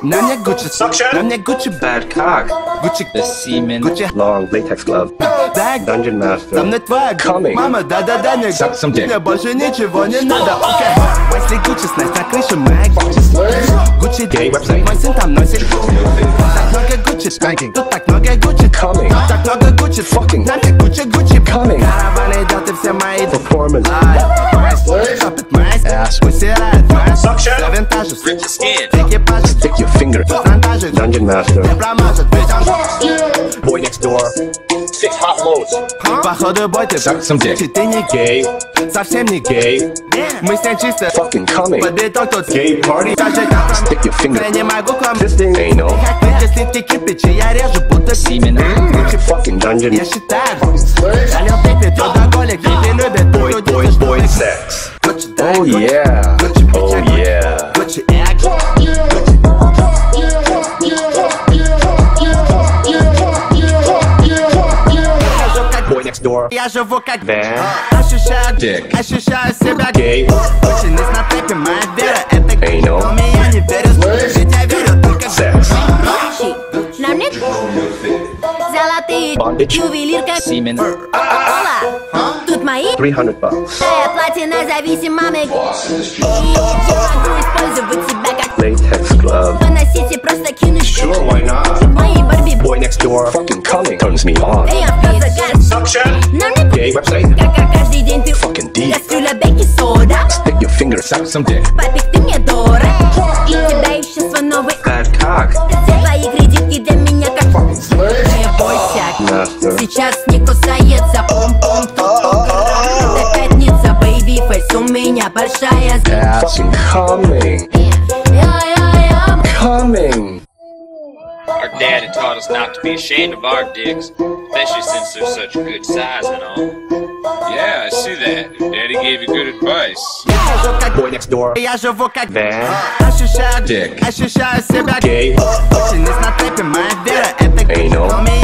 На мне Gucci, на мне Gucci Bad cock. Gucci, The semen. Gucci Long latex glove. bag. Dungeon Master. Со мной твоя Coming. мама, да-да-да, не Suck some dick. мне больше ничего не надо, окей. Wesley Gucci, снять на крыше Мэг. Gucci, Gay website. мой сын там носит. Так много Gucci, Spanking. тут так много Gucci. Coming. Так много Gucci, Fucking. на мне Gucci, Gucci. Coming. Караван идет и все мои Performance. Шопит майс, Ass. усирает майс. Suction. За винтажи, Rip the skin. экипажи, Stick your finger. вантажи. Dungeon Master. Не промажет, ведь он Boy next door. 6 hot loads. походу бой ты Suck some dick. ты не Gay. совсем не Gay. мы с ней чисто Fucking coming. под итог тут Gay party. Скажи, как там? Stick your finger. Я не могу к вам Fisting. Anal. если ты кирпичи, я режу будто Semen. Fucking dungeon. я считаю Залил пипи, трудоголик, хиппи любит Boy sex. Oh yeah. Oh yeah. Gucci X Boy next door. я живу как Van. ощущаю Dick. ощущаю себя Gay. Очень на тэпе, моя вера это Anal. но я не верю, ведь я верю только Sex. На мне золотые Bondage. ювелирка. Semen. Ола, тут мои $300. платина зависимыми. И я могу использовать себя как Latex glove. поносить и просто кинуть. Sure, why not? Мои Барби. Boy next door. Fucking coming. Turns me on. Я впил загар. Suction. На мне Gay website. как каждый день ты Fucking deep. кастрюля бейки сода. Stick your finger. Suck some dick. Папик, ты мне дорог. Тебя ищет свой новый. Bad cock. Все твои кредитки для меня как. Не бойся. Master. Сейчас не кусается пом-пом. Это пятница, бэйби фейс. У меня большая Fucking coming. Coming. Our daddy taught us not to be ashamed of our dicks, especially since they're such good size and all. Yeah, I see that. Daddy gave you good advice. Boy next door. я живу как Van. ощущаю Dick. ощущаю себя Gay. очень на тэпе, моя вера это Anal. но